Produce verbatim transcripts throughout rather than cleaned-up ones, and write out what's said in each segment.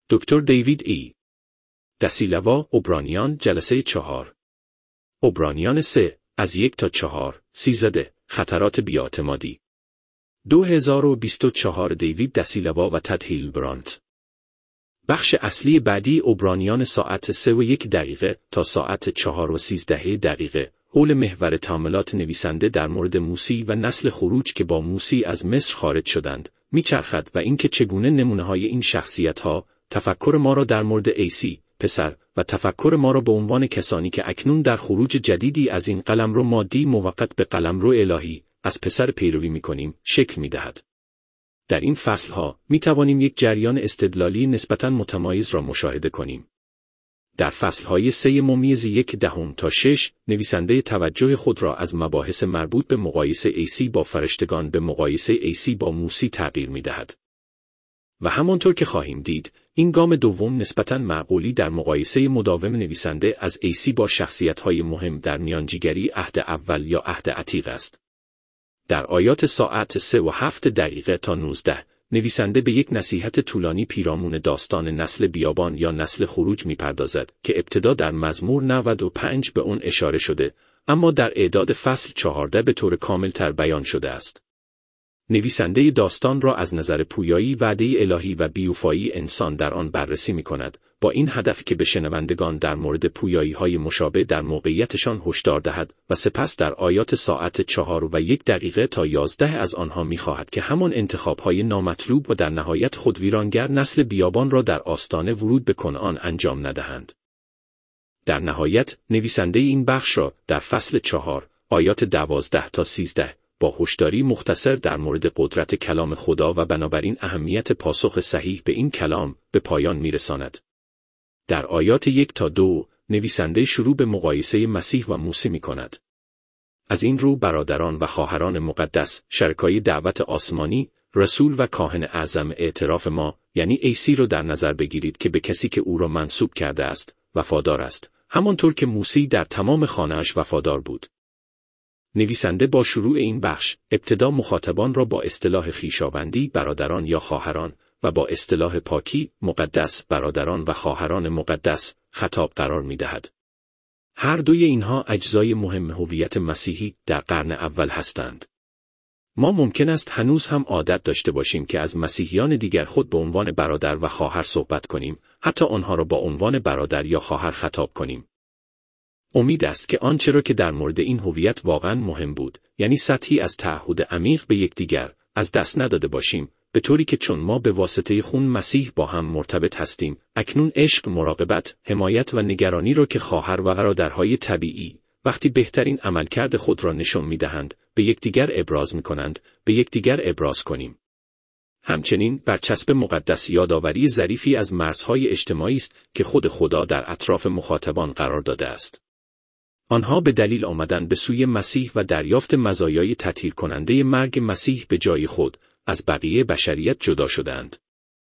دکتر دیوید ای. دسیلوا، عبرانیان، جلسه چهار. عبرانیان سه، از یک تا چهار، سیزده، خطرات بی‌اعتمادی. دو هزار و بیست و چهار دیوید دسیلوا و تد هیلبرانت. بخش اصلی بعدی عبرانیان ساعت سه و یک دقیقه تا ساعت چهار و سیزده دقیقه حول محور تأملات نویسنده در مورد موسی و نسل خروج که با موسی از مصر خارج شدند میچرخد و اینکه چگونه نمونه‌های این شخصیت‌ها تفکر ما را در مورد عیسی پسر و تفکر ما را به عنوان کسانی که اکنون در خروج جدیدی از این قلمرو مادی موقت به قلمرو الهی از پسر پیروی می‌کنیم شکل می‌دهد. در این فصل‌ها می‌توانیم یک جریان استدلالی نسبتاً متمایز را مشاهده کنیم. در فصل‌های سه ممیز یک دهم تا شش، نویسنده توجه خود را از مباحث مربوط به مقایسه عیسی با فرشتگان به مقایسه عیسی با موسی تغییر می‌دهد. و همانطور که خواهیم دید، این گام دوم نسبتاً معقولی در مقایسه مداوم نویسنده از عیسی با شخصیت‌های مهم در میانجیگری عهد اول یا عهد عتیق است. در آیات ساعت سه و هفت دقیقه تا نوزده، نویسنده به یک نصیحت طولانی پیرامون داستان نسل بیابان یا نسل خروج می‌پردازد که ابتدا در مزمور نود و پنج به اون اشاره شده، اما در اعداد فصل چهارده به طور کامل‌تر بیان شده است. نویسنده داستان را از نظر پویایی وعده الهی و بیوفایی انسان در آن بررسی می‌کند، با این هدف که به شنوندگان در مورد پویایی‌های مشابه در موقعیتشان هشدار دهد و سپس در آیات ساعت چهار و یک دقیقه تا یازده از آنها می‌خواهد که همان انتخاب‌های نامطلوب و در نهایت خودویرانگر نسل بیابان را در آستانه ورود به کنعان انجام ندهند. در نهایت، نویسنده این بخش را در فصل چهار، آیات دوازده تا سیزده، با هشداری مختصر در مورد قدرت کلام خدا و بنابراین اهمیت پاسخ صحیح به این کلام به پایان می‌رساند. در آیات یک تا دو، نویسنده شروع به مقایسه مسیح و موسی می‌کند. از این رو برادران و خواهران مقدس، شرکای دعوت آسمانی، رسول و کاهن اعظم اعتراف ما، یعنی عیسی را در نظر بگیرید که به کسی که او را منسوب کرده است، وفادار است، همانطور که موسی در تمام خانه‌اش وفادار بود. نویسنده با شروع این بخش، ابتدا مخاطبان را با اصطلاح خویشاوندی برادران یا خواهران و با اصطلاح پاکی مقدس برادران و خواهران مقدس خطاب قرار می‌دهد. هر دوی اینها اجزای مهم هویت مسیحی در قرن اول هستند. ما ممکن است هنوز هم عادت داشته باشیم که از مسیحیان دیگر خود به عنوان برادر و خواهر صحبت کنیم، حتی آنها را با عنوان برادر یا خواهر خطاب کنیم. امید است که آنچه را که در مورد این هویت واقعاً مهم بود، یعنی سطحی از تعهد عمیق به یکدیگر، از دست نداده باشیم، به طوری که چون ما به واسطه خون مسیح با هم مرتبط هستیم، اکنون عشق، مراقبت، حمایت و نگرانی را که خواهر و برادرهای طبیعی، وقتی بهترین عملکرد خود را نشان می‌دهند، به یکدیگر ابراز می‌کنند، به یکدیگر ابراز کنیم. همچنین برچسب مقدس یادآوری ظریفی از مرزهای اجتماعی است که خود خدا در اطراف مخاطبان قرار داده است. آنها به دلیل آمدن به سوی مسیح و دریافت مزایای تطهیر کننده مرگ مسیح به جای خود، از بقیه بشریت جدا شدند.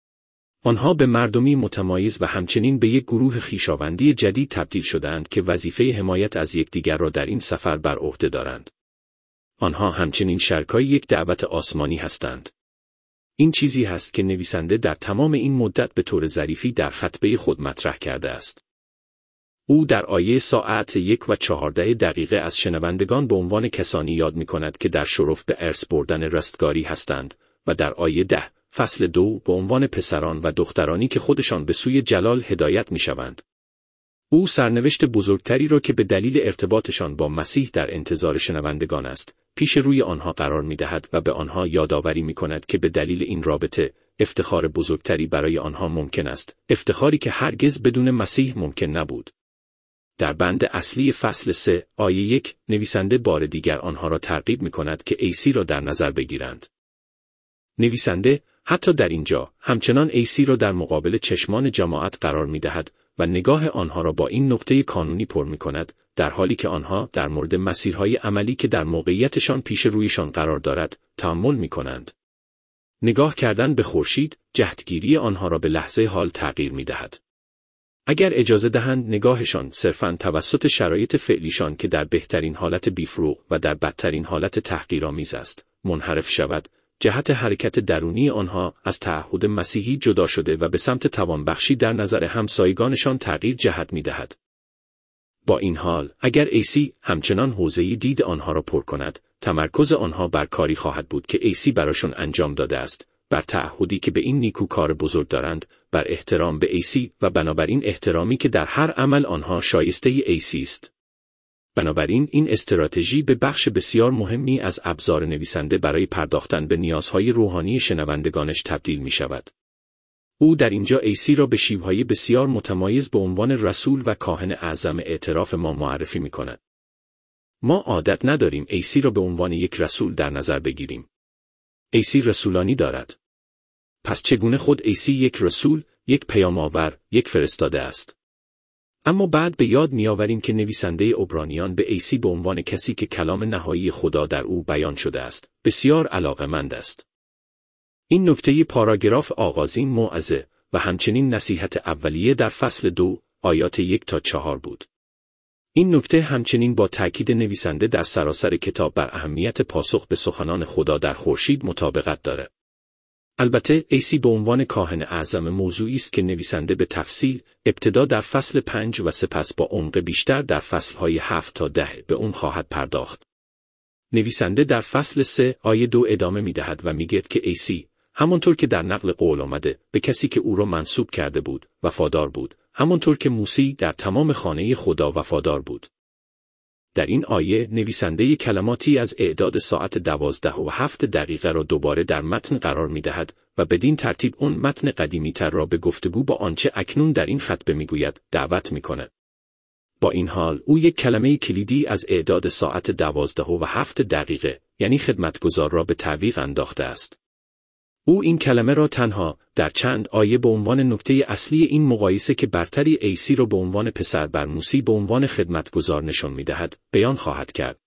آنها به مردمی متمایز و همچنین به یک گروه خویشاوندی جدید تبدیل شدند که وظیفه حمایت از یکدیگر را در این سفر بر عهده دارند. آنها همچنین شرکای یک دعوت آسمانی هستند. این چیزی هست که نویسنده در تمام این مدت به طور ظریفی در خطبه خود مطرح کرده است. او در آیه ساعت یک و چهارده دقیقه از شنوندگان به عنوان کسانی یاد می کند که در شرف به ارث بردن رستگاری هستند و در آیه ده فصل دو به عنوان پسران و دخترانی که خودشان به سوی جلال هدایت می شوند. او سرنوشت بزرگتری را که به دلیل ارتباطشان با مسیح در انتظار شنوندگان است، پیش روی آنها قرار می دهد و به آنها یادآوری می کند که به دلیل این رابطه، افتخار بزرگتری برای آنها ممکن است، افتخاری که هرگز بدون مسیح ممکن نبود. در بند اصلی فصل سه، آیه یک، نویسنده بار دیگر آنها را ترغیب می کند که عیسی را در نظر بگیرند. نویسنده، حتی در اینجا، همچنان عیسی را در مقابل چشمان جماعت قرار می دهد و نگاه آنها را با این نقطه کانونی پر می کند، در حالی که آنها در مورد مسیرهای عملی که در موقعیتشان پیش رویشان قرار دارد، تأمل می کنند. نگاه کردن به خورشید، جهتگیری آنها را به لحظه حال تغییر می دهد. اگر اجازه دهند نگاهشان صرفاً توسط شرایط فعلیشان که در بهترین حالت بیفروغ و در بدترین حالت تحقیرآمیز است، منحرف شود، جهت حرکت درونی آنها از تعهد مسیحی جدا شده و به سمت توانبخشی در نظر همسایگانشان تغییر جهت می‌دهد. با این حال، اگر ایسی همچنان حوزه دید آنها را پر کند، تمرکز آنها بر کاری خواهد بود که ایسی براشون انجام داده است، بر تعهدی که به این نیکوکار بزرگ دارند، بر احترام به ایسی و بنابراین احترامی که در هر عمل آنها شایسته ایسی است. بنابراین این استراتژی به بخش بسیار مهمی از ابزار نویسنده برای پرداختن به نیازهای روحانی شنوندگانش تبدیل می شود. او در اینجا ایسی را به شیوه‌های بسیار متمایز به عنوان رسول و کاهن اعظم اعتراف ما معرفی می کند. ما عادت نداریم ایسی را به عنوان یک رسول در نظر بگیریم. ایسی رسولانی دارد. پس چگونه خود ایسی یک رسول، یک پیام آور، یک فرستاده است؟ اما بعد به یاد می‌آوریم که نویسنده عبرانیان به ایسی به عنوان کسی که کلام نهایی خدا در او بیان شده است، بسیار علاقه‌مند است. این نکته پاراگراف آغازین موعظه و همچنین نصیحت اولیه در فصل دو، آیات یک تا چهار بود. این نکته همچنین با تأکید نویسنده در سراسر کتاب بر اهمیت پاسخ به سخنان خدا در خورشید مطابقت دارد. البته ایسی به عنوان کاهن اعظم موضوعی است که نویسنده به تفصیل ابتدا در فصل پنج و سپس با عمق بیشتر در فصلهای هفت تا ده به اون خواهد پرداخت. نویسنده در فصل سه آیه دو ادامه می‌دهد و می‌گوید که ایسی همانطور که در نقل قول آمده به کسی که او را منسوب کرده بود وفادار بود، همانطور که موسی در تمام خانه خدا وفادار بود. در این آیه نویسنده کلماتی از اعداد ساعت دوازده و هفت دقیقه را دوباره در متن قرار می‌دهد و بدین ترتیب اون متن قدیمی‌تر را به گفتگو با آنچه اکنون در این خطبه می‌گوید دعوت می‌کند. با این حال او یک کلمه کلیدی از اعداد ساعت دوازده و هفت دقیقه یعنی خدمتگزار را به تعویق انداخته است. او این کلمه را تنها در چند آیه به عنوان نکته اصلی این مقایسه که برتری ایسی را به عنوان پسر بر موسی به عنوان خدمتگزار نشان می‌دهد بیان خواهد کرد.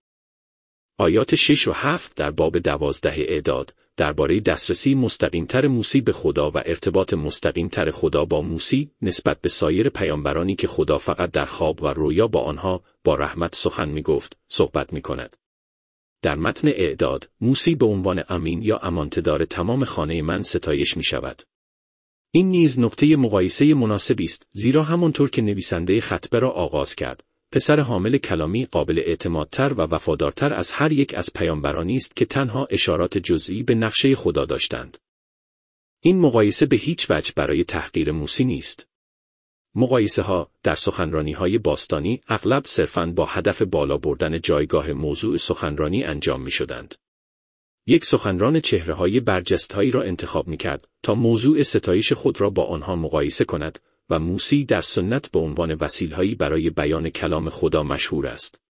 آیات شش و هفت در باب دوازده اعداد درباره دسترسی مستقیمتر موسی به خدا و ارتباط مستقیمتر خدا با موسی نسبت به سایر پیامبرانی که خدا فقط در خواب و رویا با آنها با رحمت سخن می‌گفت صحبت می‌کند. در متن اعداد، موسی به عنوان امین یا امانتدار تمام خانه من ستایش می شود. این نیز نقطه مقایسه مناسبی است، زیرا همانطور که نویسنده خطبه را آغاز کرد، پسر حامل کلامی قابل اعتمادتر و وفادارتر از هر یک از پیامبرانی است که تنها اشارات جزئی به نقشه خدا داشتند. این مقایسه به هیچ وجه برای تحقیر موسی نیست. مقایسه ها در سخنرانی های باستانی اغلب صرفاً با هدف بالا بردن جایگاه موضوع سخنرانی انجام می شدند. یک سخنران چهره های برجسته هایی را انتخاب می کرد تا موضوع ستایش خود را با آنها مقایسه کند و موسی در سنت به عنوان وسیله‌ای برای بیان کلام خدا مشهور است.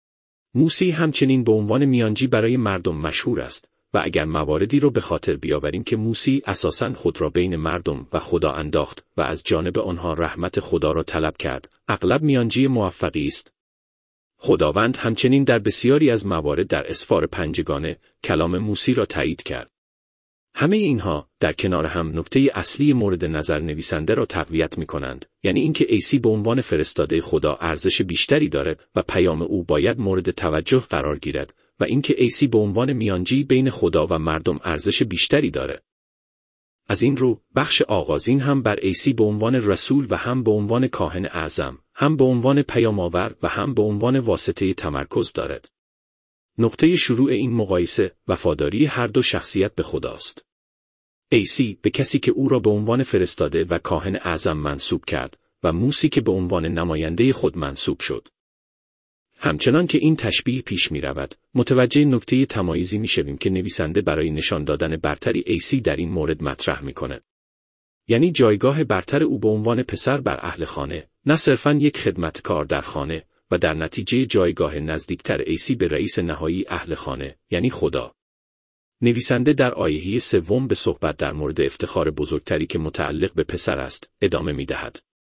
موسی همچنین به عنوان میانجی برای مردم مشهور است. و اگر مواردی رو به خاطر بیاوریم که موسی اساساً خود را بین مردم و خدا انداخت و از جانب آنها رحمت خدا را طلب کرد، اغلب میانجی موفقی است. خداوند همچنین در بسیاری از موارد در اسفار پنجگانه کلام موسی را تایید کرد. همه اینها در کنار هم نکته اصلی مورد نظر نویسنده را تقویت می کنند، یعنی اینکه عیسی به عنوان فرستاده خدا ارزش بیشتری دارد و پیام او باید مورد توجه قرار گیرد و اینکه عیسی به عنوان میانجی بین خدا و مردم ارزش بیشتری دارد. از این رو بخش آغازین هم بر عیسی به عنوان رسول و هم به عنوان کاهن اعظم، هم به عنوان پیام آور و هم به عنوان واسطه تمرکز دارد. نقطه شروع این مقایسه وفاداری هر دو شخصیت به خداست. عیسی به کسی که او را به عنوان فرستاده و کاهن اعظم منسوب کرد و موسی که به عنوان نماینده خود منسوب شد. همچنان که این تشبیه پیش می رود، متوجه نکته تمایزی می شویم که نویسنده برای نشان دادن برتری عیسی در این مورد مطرح می کند. یعنی جایگاه برتر او به عنوان پسر بر اهل خانه، نه صرفاً یک خدمتکار در خانه و در نتیجه جایگاه نزدیکتر عیسی به رئیس نهایی اهل خانه، یعنی خدا. نویسنده در آیه سوم به صحبت در مورد افتخار بزرگتری که متعلق به پسر است، ادامه می دهد.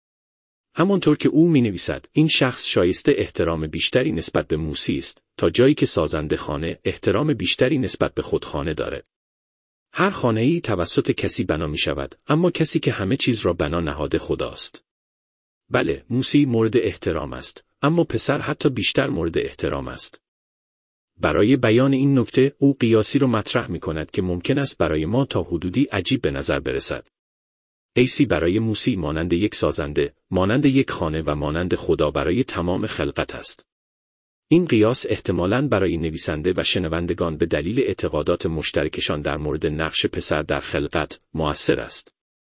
همانطور که او می نویسد، این شخص شایسته احترام بیشتری نسبت به موسی است، تا جایی که سازنده خانه احترام بیشتری نسبت به خود خانه دارد. هر خانه‌ای توسط کسی بنا می شود، اما کسی که همه چیز را بنا نهاده خداست. بله، موسی مورد احترام است، اما پسر حتی بیشتر مورد احترام است. برای بیان این نکته او قیاسی را مطرح می کند که ممکن است برای ما تا حدودی عجیب به نظر برسد. ایسی برای موسی مانند یک سازنده، مانند یک خانه و مانند خدا برای تمام خلقت است. این قیاس احتمالاً برای نویسنده و شنوندگان به دلیل اعتقادات مشترکشان در مورد نقش پسر در خلقت مؤثر است.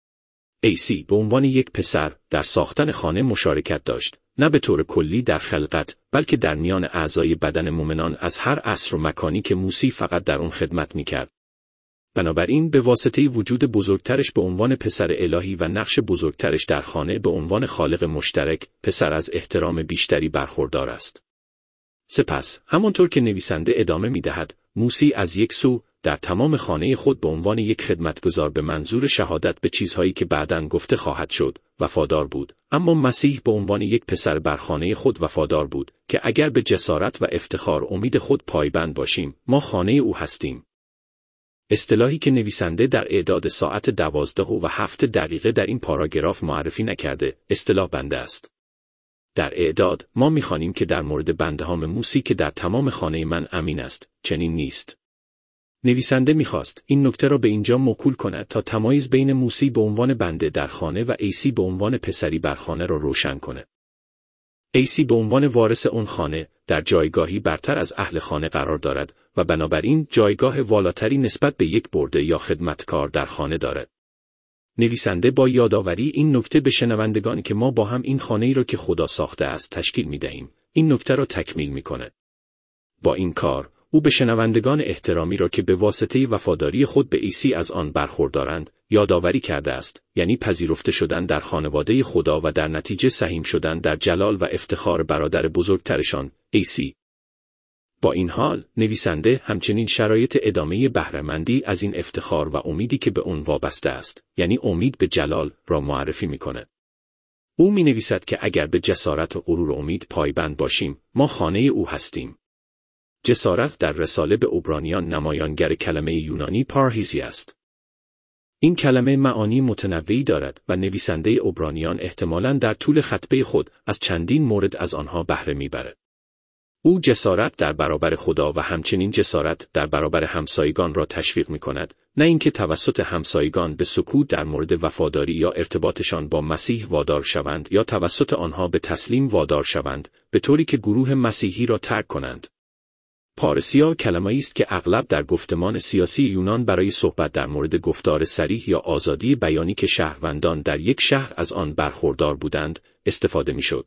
ایسی به عنوان یک پسر در ساختن خانه مشارکت داشت، نه به طور کلی در خلقت، بلکه در میان اعضای بدن مؤمنان از هر عصر و مکانی که موسی فقط در آن خدمت می‌کرد. بنابراین به واسطه وجود بزرگترش به عنوان پسر الهی و نقش بزرگترش در خانه به عنوان خالق مشترک، پسر از احترام بیشتری برخوردار است. سپس، همانطور که نویسنده ادامه می‌دهد، موسی از یک سو در تمام خانه خود به عنوان یک خدمتگزار به منظور شهادت به چیزهایی که بعداً گفته خواهد شد، وفادار بود، اما مسیح به عنوان یک پسر بر خانه خود وفادار بود که اگر به جسارت و افتخار امید خود پایبند باشیم، ما خانه او هستیم. اصطلاحی که نویسنده در اعداد ساعت دوازده و هفت دقیقه در این پاراگراف معرفی نکرده، اصطلاح بنده است. در اعداد ما می‌خوانیم که در مورد بندهام موسی که در تمام خانه من امین است، چنین نیست. نویسنده می‌خواست این نکته را به اینجا موکول کند تا تمایز بین موسی به عنوان بنده در خانه و عیسی به عنوان پسری بر خانه را روشن کند. عیسی به عنوان وارث آن خانه در جایگاهی برتر از اهل خانه قرار دارد و بنابراین جایگاه والاتری نسبت به یک برده یا خدمتکار در خانه دارد. نویسنده با یادآوری این نکته به شنوندگان که ما با هم این خانه‌ای را که خدا ساخته است تشکیل می‌دهیم، این نکته را تکمیل می‌کند. با این کار او به شنوندگان احترامی را که به واسطه وفاداری خود به عیسی از آن برخوردارند، یادآوری کرده است، یعنی پذیرفته شدن در خانواده خدا و در نتیجه سهیم شدن در جلال و افتخار برادر بزرگترشان، عیسی. با این حال، نویسنده همچنین شرایط ادامه بهره‌مندی از این افتخار و امیدی که به آن وابسته است، یعنی امید به جلال، را معرفی می‌کند. او می‌نویسد که اگر به جسارت و غرور امید پایبند باشیم، ما خانه او هستیم. جسارت در رساله به عبرانیان نمایانگر کلمه یونانی پارهیزی است. این کلمه معانی متنوعی دارد و نویسنده عبرانیان احتمالاً در طول خطبه خود از چندین مورد از آنها بهره می‌برد. او جسارت در برابر خدا و همچنین جسارت در برابر همسایگان را تشویق می‌کند، نه اینکه توسط همسایگان به سکوت در مورد وفاداری یا ارتباطشان با مسیح وادار شوند یا توسط آنها به تسلیم وادار شوند، به طوری که گروه مسیحی را ترک کنند. پارسیا کلمه‌ای است که اغلب در گفتمان سیاسی یونان برای صحبت در مورد گفتار صریح یا آزادی بیانی که شهروندان در یک شهر از آن برخوردار بودند، استفاده می‌شد.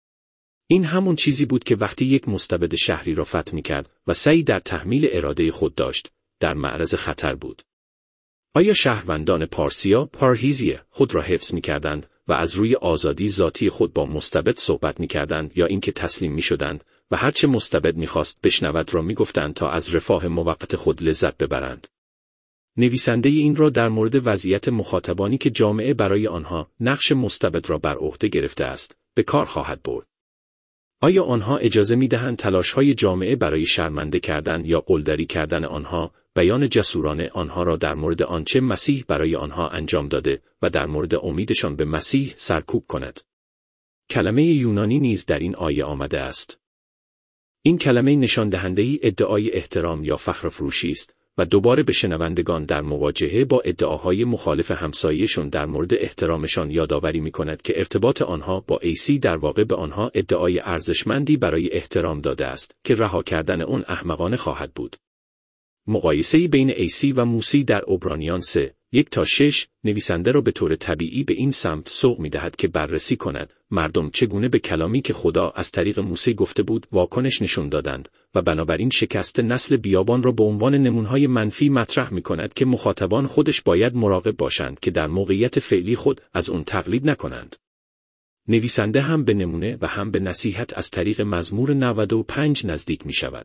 این همون چیزی بود که وقتی یک مستبد شهری را فتح می‌کرد و سعی در تحمیل اراده خود داشت، در معرض خطر بود. آیا شهروندان پارسیا پارهیزیه خود را حفظ می‌کردند و از روی آزادی ذاتی خود با مستبد صحبت می‌کردند یا اینکه تسلیم می‌شدند و هرچه مستبد می‌خواست بشنود را می‌گفتند تا از رفاه موقت خود لذت ببرند؟ نویسنده این را در مورد وضعیت مخاطبانی که جامعه برای آنها نقش مستبد را بر عهده گرفته است، به کار خواهد برد. آیا آنها اجازه می‌دهند تلاش‌های جامعه برای شرمنده کردن یا قلدری کردن آنها، بیان جسورانه آنها را در مورد آنچه مسیح برای آنها انجام داده و در مورد امیدشان به مسیح سرکوب کند؟ کلمه یونانی نیز در این آیه آمده است. این کلمه نشان دهنده ادعای احترام یا فخر فروشی است و دوباره به شنوندگان در مواجهه با ادعاهای مخالف همسایه‌شان در مورد احترامشان یادآوری می‌کند که ارتباط آنها با عیسی در واقع به آنها ادعای ارزشمندی برای احترام داده است که رها کردن آن احمقانه خواهد بود. مقایسه بین عیسی و موسی در عبرانیان سه، یک تا شش، نویسنده را به طور طبیعی به این سمت سوق می‌دهد که بررسی کند مردم چگونه به کلامی که خدا از طریق موسی گفته بود واکنش نشون دادند و بنابراین شکست نسل بیابان را به عنوان نمونه‌های منفی مطرح می‌کند که مخاطبان خودش باید مراقب باشند که در موقعیت فعلی خود از اون تقلید نکنند. نویسنده هم به نمونه و هم به نصیحت از طریق مزمور نود و پنج نزدیک می‌شود.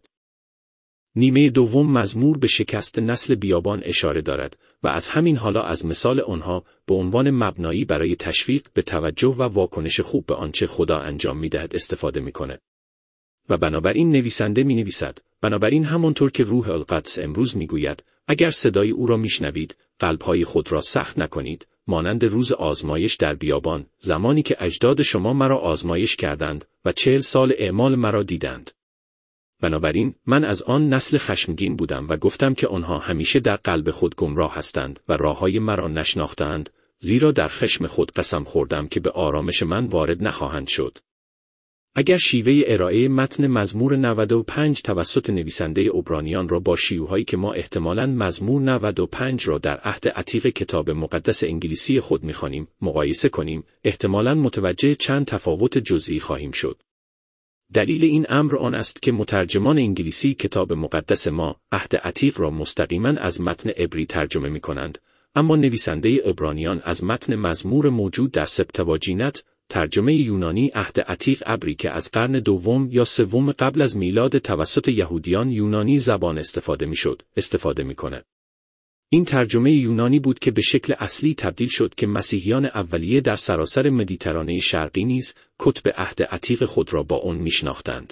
نیمه دوم مزمور به شکست نسل بیابان اشاره دارد و از همین حالا از مثال آنها به عنوان مبنایی برای تشویق به توجه و واکنش خوب به آنچه خدا انجام می‌دهد استفاده می‌کند. و بنابراین نویسنده می‌نویسد، بنابراین همانطور که روح القدس امروز می‌گوید، اگر صدای او را می‌شنوید، قلب‌های خود را سخت نکنید، مانند روز آزمایش در بیابان، زمانی که اجداد شما مرا آزمایش کردند و چهل سال اعمال مرا دیدند. بنابراین من از آن نسل خشمگین بودم و گفتم که آنها همیشه در قلب خود گمراه هستند و راههای مرا نشناختند، زیرا در خشم خود قسم خوردم که به آرامش من وارد نخواهند شد. اگر شیوه ارائه متن مزمور نود و پنج توسط نویسنده عبرانیان را با شیوهایی که ما احتمالاً مزمور نود و پنج را در عهد عتیق کتاب مقدس انگلیسی خود می‌خوانیم، مقایسه کنیم، احتمالاً متوجه چند تفاوت جزئی خواهیم شد. دلیل این امر آن است که مترجمان انگلیسی کتاب مقدس ما عهد عتیق را مستقیماً از متن عبری ترجمه می‌کنند، اما نویسنده عبرانیان از متن مزمور موجود در سبتواجینت، ترجمه یونانی عهد عتیق عبری که از قرن دوم یا سوم قبل از میلاد توسط یهودیان یونانی زبان استفاده می‌شد، استفاده می‌کند. این ترجمه یونانی بود که به شکل اصلی تبدیل شد که مسیحیان اولیه در سراسر مدیترانه شرقی نیز کتب عهد عتیق خود را با آن می‌شناختند.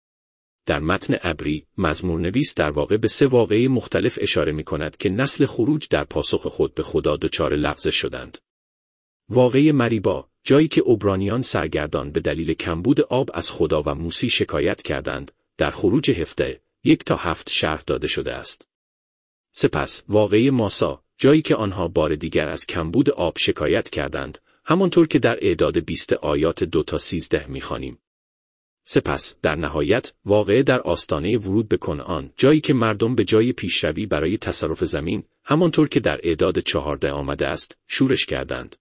در متن عبری، مزمورنویس در واقع به سه واقعه مختلف اشاره می‌کند که نسل خروج در پاسخ خود به خدا دچار لغزش شدند. واقعه مریبا، جایی که عبرانیان سرگردان به دلیل کمبود آب از خدا و موسی شکایت کردند، در خروج هفده، یک تا هفت شرح داده شده است. سپس واقعه ماسا، جایی که آنها بار دیگر از کمبود آب شکایت کردند، همانطور که در اعداد بیست آیات دو تا سیزده می‌خوانیم. سپس در نهایت واقعه در آستانه ورود به کنعان، جایی که مردم به جای پیشروی برای تصرف زمین، همانطور که در اعداد چهارده آمده است، شورش کردند.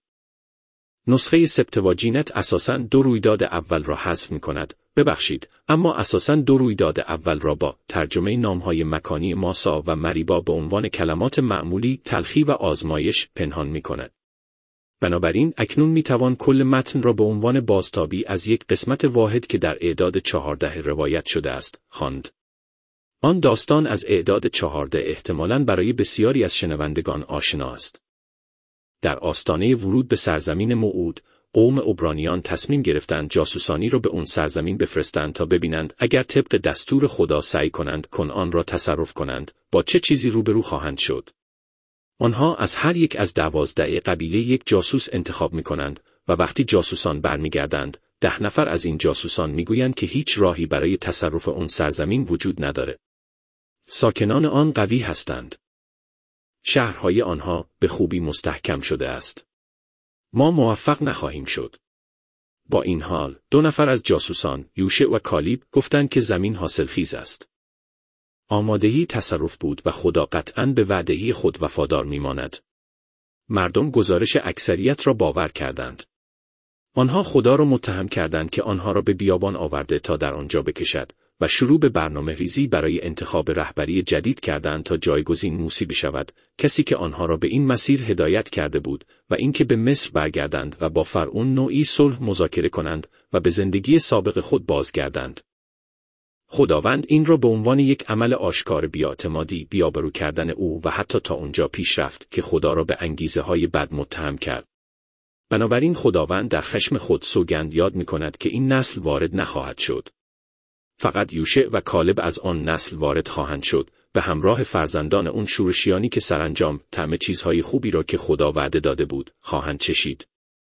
نسخه سبتواجینت اساساً دو رویداد اول را حذف می‌کند، ببخشید، اما اساساً دو رویداد اول را با ترجمه نام‌های مکانی ماسا و مریبا به عنوان کلمات معمولی تلخی و آزمایش پنهان می‌کند. بنابراین اکنون می‌توان کل متن را به عنوان بازتابی از یک قسمت واحد که در اعداد چهارده روایت شده است، خواند. آن داستان از اعداد چهارده احتمالاً برای بسیاری از شنوندگان آشنا است. در آستانه ورود به سرزمین موعود، قوم عبرانیان تصمیم گرفتند جاسوسانی را به اون سرزمین بفرستند تا ببینند اگر طبق دستور خدا سعی کنند کنعان را تصرف کنند، با چه چیزی روبرو خواهند شد. آنها از هر یک از دوازده قبیله یک جاسوس انتخاب می کنند و وقتی جاسوسان برمیگردند، ده نفر از این جاسوسان میگویند که هیچ راهی برای تصرف اون سرزمین وجود نداره. ساکنان آن قوی هستند. شهرهای آنها به خوبی مستحکم شده است. ما موفق نخواهیم شد. با این حال، دو نفر از جاسوسان، یوشع و کالیب، گفتند که زمین حاصلخیز است. آمادگی تصرف بود و خدا قطعاً به وعده خود وفادار میماند. مردم گزارش اکثریت را باور کردند. آنها خدا را متهم کردند که آنها را به بیابان آورده تا در آنجا بکشد و شروع به برنامه ریزی برای انتخاب رهبری جدید کردند تا جایگزین موسی بشود، کسی که آنها را به این مسیر هدایت کرده بود و اینکه به مصر برگردند و با فرعون نوعی صلح مذاکره کنند و به زندگی سابق خود بازگردند. خداوند این را به عنوان یک عمل آشکار بی‌اعتمادی، بی‌آبرو کردن او و حتی تا اونجا پیش رفت که خدا را به انگیزه های بد متهم کرد. بنابراین خداوند در خشم خود سوگند یاد می کند که این نسل وارد نخواهد شد. فقط یوشع و کالب از آن نسل وارد خواهند شد، به همراه فرزندان اون شورشیانی که سرانجام طعم چیزهای خوبی را که خدا وعده داده بود، خواهند چشید.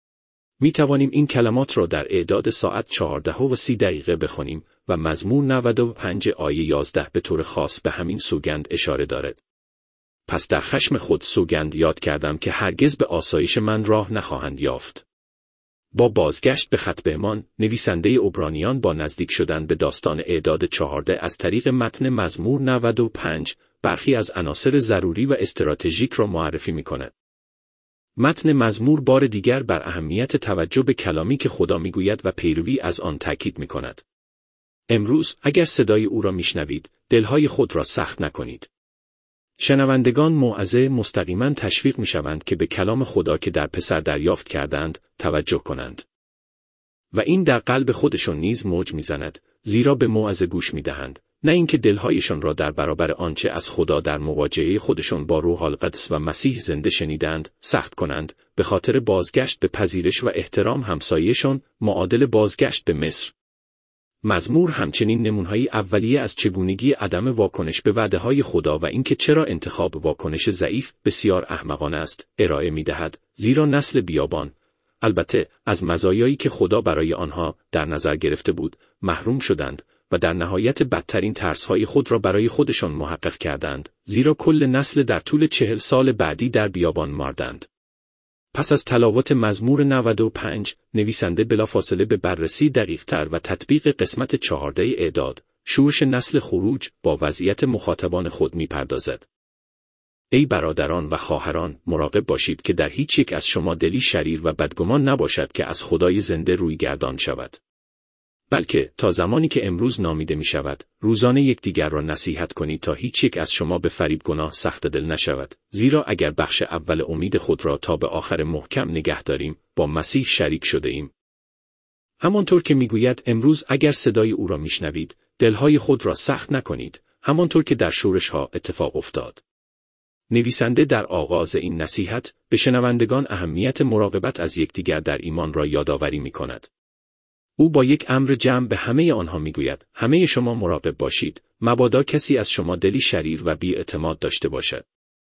می توانیم این کلمات را در اعداد ساعت چهارده و سی دقیقه بخونیم و مزمور نود و پنج آیه یازده به طور خاص به همین سوگند اشاره دارد. پس در خشم خود سوگند یاد کردم که هرگز به آسایش من راه نخواهند یافت. با بازگشت به خط پیمان، نویسنده عبرانیان با نزدیک شدن به داستان اعداد چهارده از طریق متن مزمور نود و پنج، برخی از عناصر ضروری و استراتژیک را معرفی می کند. متن مزمور بار دیگر بر اهمیت توجه به کلامی که خدا می گوید و پیروی از آن تاکید می کند. امروز اگر صدای او را می شنوید، دلهای خود را سخت نکنید. شنوندگان موعظه مستقیما تشویق می شوند که به کلام خدا که در پسر دریافت کردند، توجه کنند. و این در قلب خودشان نیز موج می زند، زیرا به موعظه گوش می دهند، نه اینکه دلهایشان را در برابر آنچه از خدا در مواجهه خودشان با روح القدس و مسیح زنده شنیدند، سخت کنند، به خاطر بازگشت به پذیرش و احترام همسایه‌شان، معادل بازگشت به مصر. مزمور همچنین نمونه‌های اولیه از چگونگی عدم واکنش به وعده‌های خدا و اینکه چرا انتخاب واکنش ضعیف بسیار احمقانه است، ارائه می‌دهد، زیرا نسل بیابان، البته از مزایایی که خدا برای آنها در نظر گرفته بود، محروم شدند و در نهایت بدترین ترس‌های خود را برای خودشان محقق کردند، زیرا کل نسل در طول چهل سال بعدی در بیابان ماندند. پس از تلاوت مزمور نود و پنج، نویسنده بلافاصله به بررسی دقیق‌تر و تطبیق قسمت چهارده اعداد، شورش نسل خروج با وضعیت مخاطبان خود می‌پردازد. ای برادران و خواهران، مراقب باشید که در هیچ یک از شما دلی شریر و بدگمان نباشد که از خدای زنده روی گردان شود. بلکه تا زمانی که امروز نامیده می شود، روزانه یکدیگر را نصیحت کنید تا هیچ یک از شما به فریب گناه سخت دل نشود، زیرا اگر بخش اول امید خود را تا به آخر محکم نگه داریم، با مسیح شریک شده ایم. همانطور که میگوید امروز اگر صدای او را میشنوید، دلهای خود را سخت نکنید، همانطور که در شورش ها اتفاق افتاد. نویسنده در آغاز این نصیحت به شنوندگان اهمیت مراقبت از یکدیگر در ایمان را یادآوری می‌کند. او با یک امر جمع به همه آنها می‌گوید: همه شما مراقب باشید، مبادا کسی از شما دلی شریر و بی‌اعتماد داشته باشد.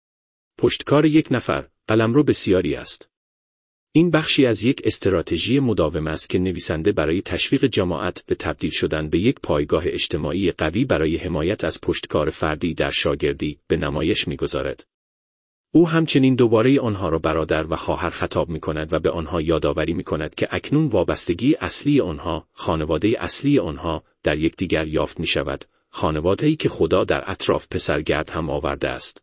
پشتکار یک نفر، قلمرو بسیاری است. این بخشی از یک استراتژی مداوم است که نویسنده برای تشویق جماعت به تبدیل شدن به یک پایگاه اجتماعی قوی برای حمایت از پشتکار فردی در شاگردی به نمایش می‌گذارد. او همچنین دوباره آنها را برادر و خواهر خطاب می‌کند و به آنها یادآوری می‌کند که اکنون وابستگی اصلی آنها، خانواده اصلی آنها، در یکدیگر یافت می‌شود، خانواده‌ای که خدا در اطراف پسرگرد هم آورده است.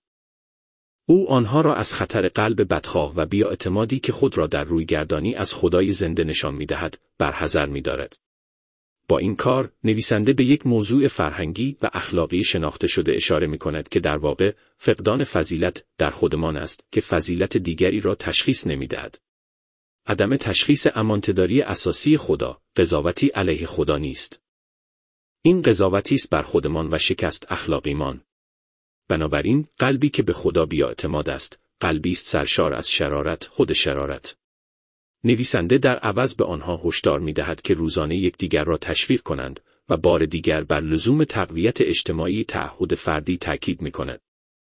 او آنها را از خطر قلب بدخواه و بی‌اعتمادی که خود را در رویگردانی از خدای زنده نشان می‌دهد، برحذر می‌دارد. با این کار، نویسنده به یک موضوع فرهنگی و اخلاقی شناخته شده اشاره می‌کند که در واقع فقدان فضیلت در خودمان است که فضیلت دیگری را تشخیص نمی‌دهد. عدم تشخیص امانتداری اساسی خدا، قضاوتی علیه خدا نیست. این قضاوتی است بر خودمان و شکست اخلاقیمان. بنابراین قلبی که به خدا بی‌اعتماد است، قلبی است سرشار از شرارت، خود شرارت. نویسنده در عوض به آنها هشدار می‌دهد که روزانه یکدیگر را تشویق کنند و بار دیگر بر لزوم تقویت اجتماعی تعهد فردی تاکید می‌کند.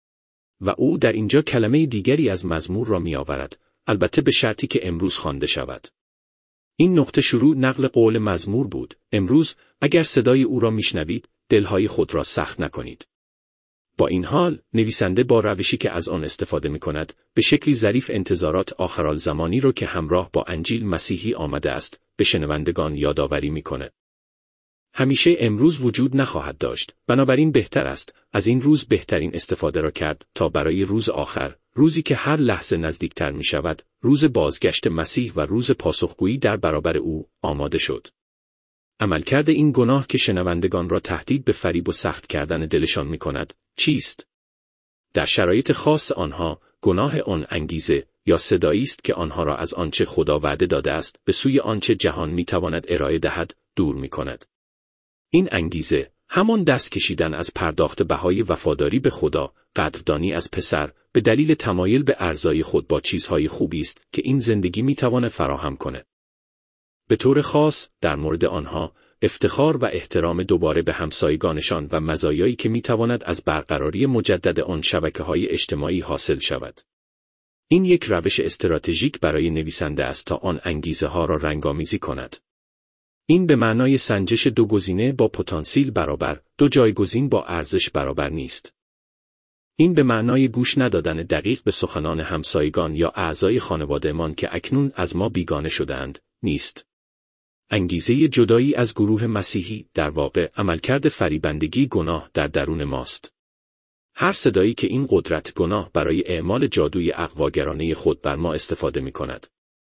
و او در اینجا کلمه دیگری از مزمور را می‌آورد، البته به شرطی که امروز خوانده شود. این نقطه شروع نقل قول مزمور بود: امروز اگر صدای او را می‌شنوید، دلهای خود را سخت نکنید. با این حال، نویسنده با روشی که از آن استفاده می‌کند، به شکلی ظریف انتظارات آخرالزمانی را که همراه با انجیل مسیحی آمده است، به شنوندگان یادآوری می‌کند. همیشه امروز وجود نخواهد داشت، بنابراین بهتر است از این روز بهترین استفاده را کرد تا برای روز آخر، روزی که هر لحظه نزدیکتر می‌شود، روز بازگشت مسیح و روز پاسخگویی در برابر او، آماده شد. عملکرد این گناه که شنوندگان را تهدید به فریب و سخت کردن دلشان می‌کند، چیست؟ در شرایط خاص آنها، گناه آن انگیزه یا صدایی است که آنها را از آنچه خدا وعده داده است به سوی آنچه جهان می‌تواند ارائه دهد، دور می‌کند. این انگیزه، همان دست کشیدن از پرداخت بهای وفاداری به خدا، قدردانی از پسر، به دلیل تمایل به ارزای خود با چیزهای خوبی است که این زندگی می‌تواند فراهم کند. به طور خاص، در مورد آنها، افتخار و احترام دوباره به همسایگانشان و مزایایی که میتواند از برقراری مجدد آن شبکه‌های اجتماعی حاصل شود. این یک روش استراتژیک برای نویسنده است تا آن انگیزه ها را رنگامیزی کند. این به معنای سنجش دو گزینه با پتانسیل برابر، دو جایگزین با ارزش برابر نیست. این به معنای گوش ندادن دقیق به سخنان همسایگان یا اعضای خانواده‌مان که اکنون از ما بیگانه شده‌اند، نیست. انگیزه جدایی از گروه مسیحی در واقع عملکرد فریبندگی گناه در درون ماست. هر صدایی که این قدرت گناه برای اعمال جادوی اغواگرانه خود بر ما استفاده می کند.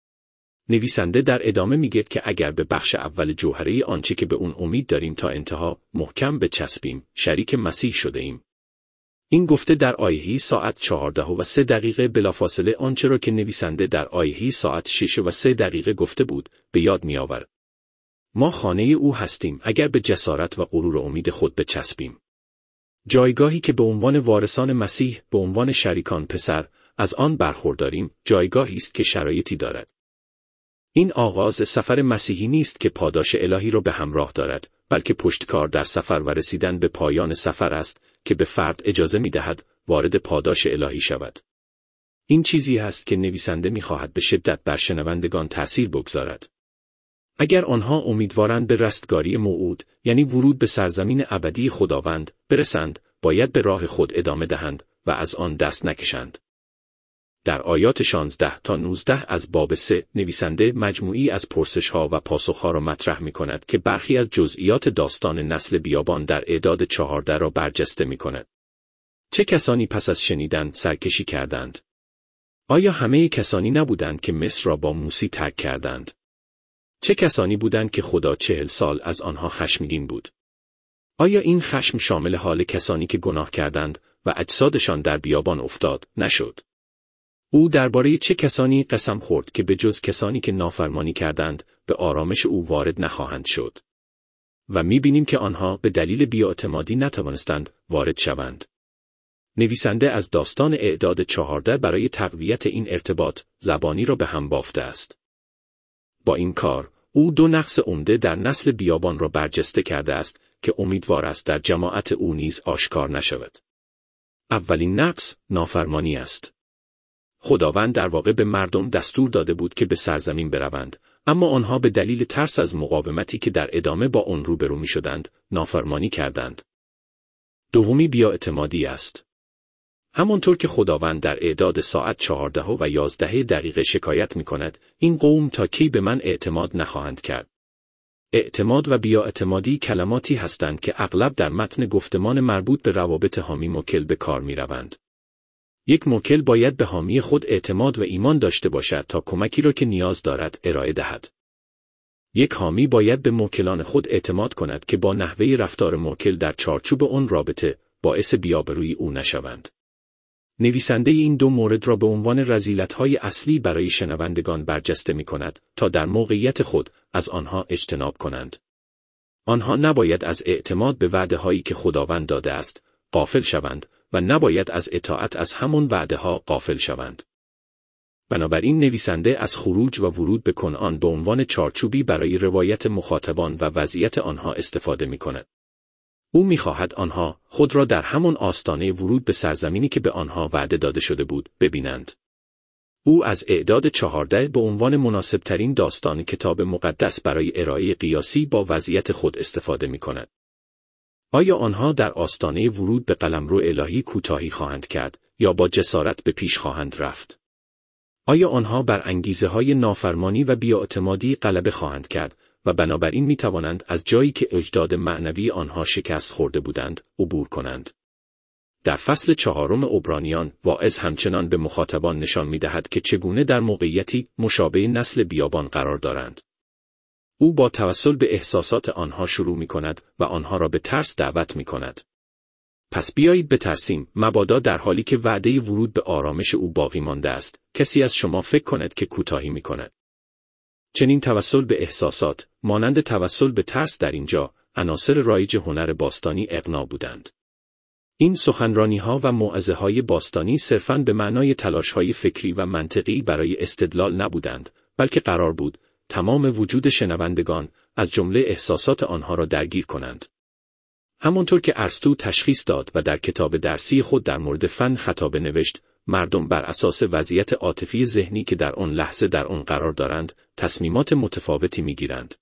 نویسنده در ادامه میگه که اگر به بخش اول جوهره آنچه که به اون امید داریم تا انتها محکم بچسبیم، شریک مسیح شده ایم. این گفته در آیهی ساعت چهارده و سه دقیقه بلافاصله آنچه را که نویسنده در آیهی ساعت شش و سه دقیقه گفته بود، به یاد می آورد. ما خانه او هستیم اگر به جسارت و غرور امید خود بچسبیم. جایگاهی که به عنوان وارثان مسیح، به عنوان شریکان پسر، از آن برخورداریم، جایگاهی است که شرایطی دارد. این آغاز سفر مسیحی نیست که پاداش الهی را به همراه دارد، بلکه پشتکار در سفر و رسیدن به پایان سفر است که به فرد اجازه می‌دهد وارد پاداش الهی شود. این چیزی است که نویسنده می‌خواهد به شدت بر شنوندگان تأثیر بگذارد. اگر آنها امیدوارند به رستگاری موعود، یعنی ورود به سرزمین ابدی خداوند، برسند، باید به راه خود ادامه دهند و از آن دست نکشند. در آیات شانزده تا نوزده از باب سه، نویسنده مجموعی از پرسش‌ها و پاسخ‌ها را مطرح می‌کند که برخی از جزئیات داستان نسل بیابان در اعداد چهارده را برجسته می‌کند. چه کسانی پس از شنیدن سرکشی کردند؟ آیا همه کسانی نبودند که مصر را با موسی ترک کردند؟ چه کسانی بودند که خدا چهل سال از آنها خشمگین بود؟ آیا این خشم شامل حال کسانی که گناه کردند و اجسادشان در بیابان افتاد نشد؟ او درباره چه کسانی قسم خورد که به جز کسانی که نافرمانی کردند به آرامش او وارد نخواهند شد؟ و می‌بینیم که آنها به دلیل بی‌اعتمادی نتوانستند وارد شوند. نویسنده از داستان اعداد چهارده برای تقویت این ارتباط زبانی را به هم بافته است. با این کار، او دو نقص عمده در نسل بیابان را برجسته کرده است که امیدوار است در جماعت او نیز آشکار نشود. اولین نقص نافرمانی است. خداوند در واقع به مردم دستور داده بود که به سرزمین بروند، اما آنها به دلیل ترس از مقاومتی که در ادامه با آن روبرو می‌شدند، نافرمانی کردند. دومی بی‌اعتمادی است. همانطور که خداوند در اعداد ساعت چهارده و یازده دقیقه شکایت می‌کند، این قوم تا کی به من اعتماد نخواهند کرد. اعتماد و بی‌اعتمادی کلماتی هستند که اغلب در متن گفتمان مربوط به روابط حامی موکل به کار می‌روند. یک موکل باید به حامی خود اعتماد و ایمان داشته باشد تا کمکی را که نیاز دارد ارائه دهد. یک حامی باید به موکلان خود اعتماد کند که با نحوه رفتار موکل در چارچوب آن رابطه باعث بی‌آبرویی او نشوند. نویسنده این دو مورد را به عنوان رذیلت‌های اصلی برای شنوندگان برجسته می‌کند تا در موقعیت خود از آنها اجتناب کنند. آنها نباید از اعتماد به وعده‌هایی که خداوند داده است غافل شوند و نباید از اطاعت از همان وعده‌ها غافل شوند. بنابراین نویسنده از خروج و ورود به کنعان به عنوان چارچوبی برای روایت مخاطبان و وضعیت آنها استفاده می‌کند. او می‌خواهد آنها خود را در همان آستانه ورود به سرزمینی که به آنها وعده داده شده بود ببینند. او از اعداد چهارده به عنوان مناسبترین داستان کتاب مقدس برای ارائه قیاسی با وضعیت خود استفاده می‌کند. آیا آنها در آستانه ورود به قلمرو الهی کوتاهی خواهند کرد یا با جسارت به پیش خواهند رفت؟ آیا آنها بر انگیزه‌های نافرمانی و بی‌اعتمادی غلبه خواهند کرد و بنابراین می توانند از جایی که اجداد معنوی آنها شکست خورده بودند عبور کنند؟ در فصل چهارم عبرانیان، واعظ همچنان به مخاطبان نشان می دهد که چگونه در موقعیتی مشابه نسل بیابان قرار دارند. او با توسل به احساسات آنها شروع می کند و آنها را به ترس دعوت می کند. پس بیایید بترسیم، مبادا در حالی که وعده ورود به آرامش او باقی مانده است، کسی از شما فکر کند که کوتاهی می کند. چنین توسل به احساسات، مانند توسل به ترس در اینجا، عناصر رایج هنر باستانی اقناع بودند. این سخنرانی‌ها و موعظه‌های باستانی صرفاً به معنای تلاش‌های فکری و منطقی برای استدلال نبودند، بلکه قرار بود تمام وجود شنوندگان از جمله احساسات آنها را درگیر کنند. همانطور که ارسطو تشخیص داد و در کتاب درسی خود در مورد فن خطابه نوشت، مردم بر اساس وضعیت عاطفی ذهنی که در آن لحظه در آن قرار دارند، تصمیمات متفاوتی می‌گیرند.